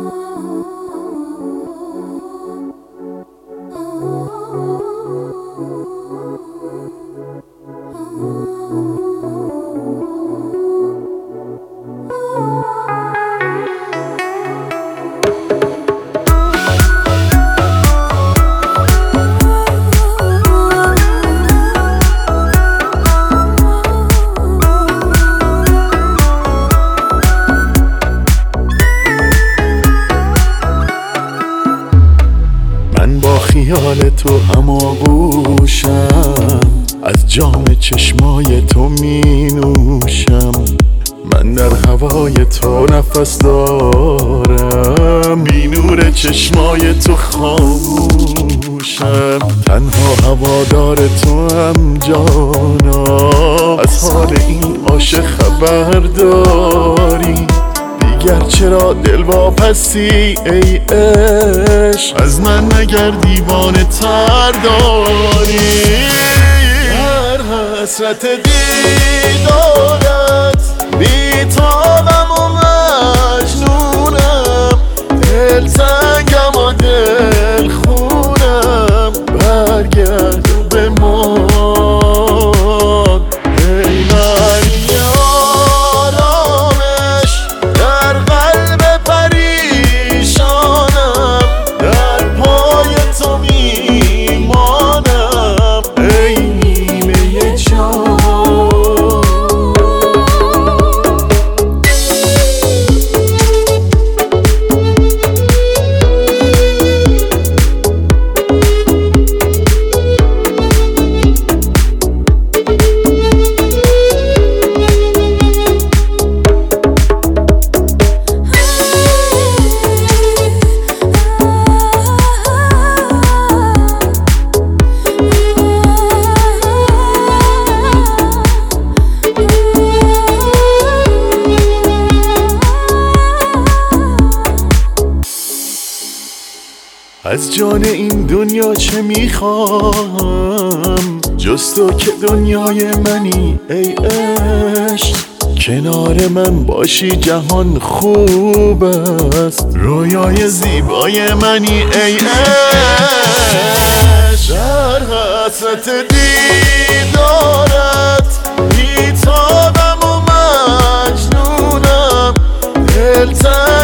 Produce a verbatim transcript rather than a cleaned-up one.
خیال تو هماغوشم، از جام چشمای تو می نوشم. من در هوای تو نفس دارم، بی نور چشمای تو خاموشم. تنها هوادار تو هم جانا، از حال این عاشق خبر داری؟ دیگر چرا دل واپسی ای عشق؟ از من مگر دیوانه تر داری؟ در حسرت دیدارت بیتابم و مجنونم، دلتنگم و دل خونم. برگرد و بمان ای من یارامش، در قلب پریشانم، در پای تو میمانم ای نیمه جان. از جان این دنیا چه میخوام جز تو که دنیای منی ای عشق؟ کنار من باشی جهان خوب است، رویای زیبای منی ای عشق. در حسرت دیدارت بیتابم و مجنونم، دلتنگم